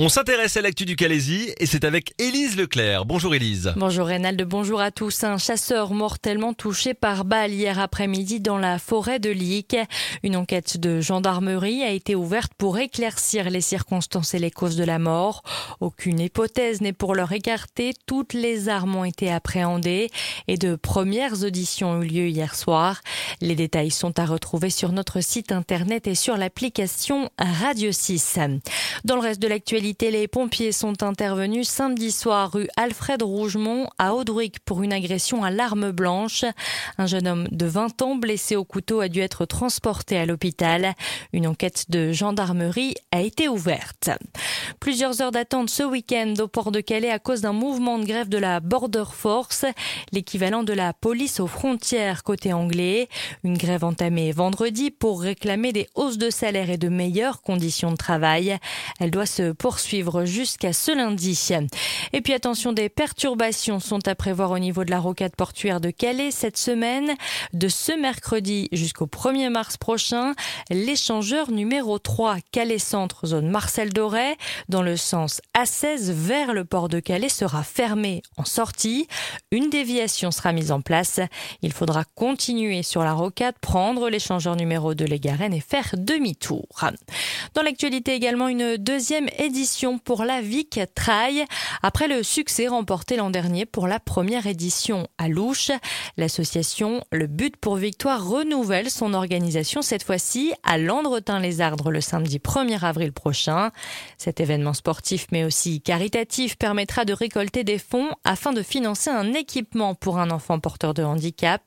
On s'intéresse à l'actu du Calaisis et c'est avec Élise Leclerc. Bonjour Élise. Bonjour Reynald, bonjour à tous. Un chasseur mortellement touché par balle hier après-midi dans la forêt de Liec. Une enquête de gendarmerie a été ouverte pour éclaircir les circonstances et les causes de la mort. Aucune hypothèse n'est pour l'heure écartée. Toutes les armes ont été appréhendées et de premières auditions ont eu lieu hier soir. Les détails sont à retrouver sur notre site internet et sur l'application Radio 6. Dans le reste de l'actualité, les pompiers sont intervenus samedi soir rue Alfred Rougemont à Audruic pour une agression à l'arme blanche. Un jeune homme de 20 ans blessé au couteau a dû être transporté à l'hôpital. Une enquête de gendarmerie a été ouverte. Plusieurs heures d'attente ce week-end au port de Calais à cause d'un mouvement de grève de la Border Force, l'équivalent de la police aux frontières côté anglais. Une grève entamée vendredi pour réclamer des hausses de salaire et de meilleures conditions de travail. Elle doit se poursuivre jusqu'à ce lundi. Et puis attention, des perturbations sont à prévoir au niveau de la rocade portuaire de Calais cette semaine. De ce mercredi jusqu'au 1er mars prochain, l'échangeur numéro 3 Calais Centre, zone Marcel Doré, dans le sens A16 vers le port de Calais sera fermé en sortie. Une déviation sera mise en place. Il faudra continuer sur la rocade, prendre l'échangeur numéro 2 Les Garennes et faire demi-tour. Dans l'actualité également, une deuxième édition pour la Vic Trail. Après le succès remporté l'an dernier pour la première édition à Louche, l'association Le But pour Victoire renouvelle son organisation cette fois-ci à Landretin-les-Ardres le samedi 1er avril prochain. Cet événement sportif mais aussi caritatif permettra de récolter des fonds afin de financer un équipement pour un enfant porteur de handicap.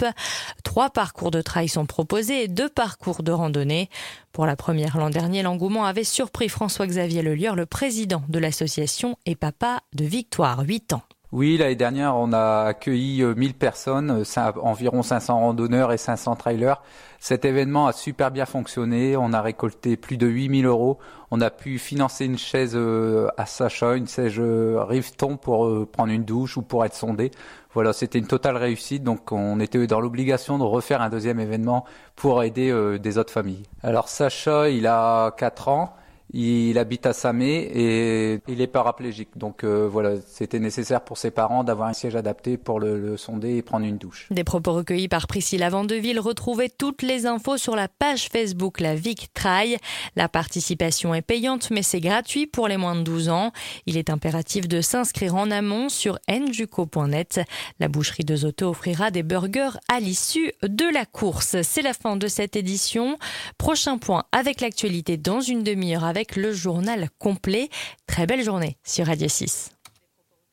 3 parcours de trail sont proposés et 2 parcours de randonnée. Pour la première l'an dernier, l'engouement avait surpris François-Xavier Lelieur, le président de l'association et papa de Victoire, 8 ans. Oui, l'année dernière, on a accueilli 1000 personnes, environ 500 randonneurs et 500 trailers. Cet événement a super bien fonctionné. On a récolté plus de 8000 €. On a pu financer une chaise à Sacha, une chaise Riveton pour prendre une douche ou pour être sondé. Voilà, c'était une totale réussite. Donc, on était dans l'obligation de refaire un deuxième événement pour aider des autres familles. Alors, Sacha, il a 4 ans. Il habite à Samé et il est paraplégique. Donc voilà, c'était nécessaire pour ses parents d'avoir un siège adapté pour le sonder et prendre une douche. Des propos recueillis par Priscilla Vandeville. Retrouvez toutes les infos sur la page Facebook La Vic Trail. La participation est payante mais c'est gratuit pour les moins de 12 ans. Il est impératif de s'inscrire en amont sur njuco.net. La boucherie de Zoto offrira des burgers à l'issue de la course. C'est la fin de cette édition. Prochain point avec l'actualité dans une demi-heure avec le journal complet. Très belle journée sur Radio 6.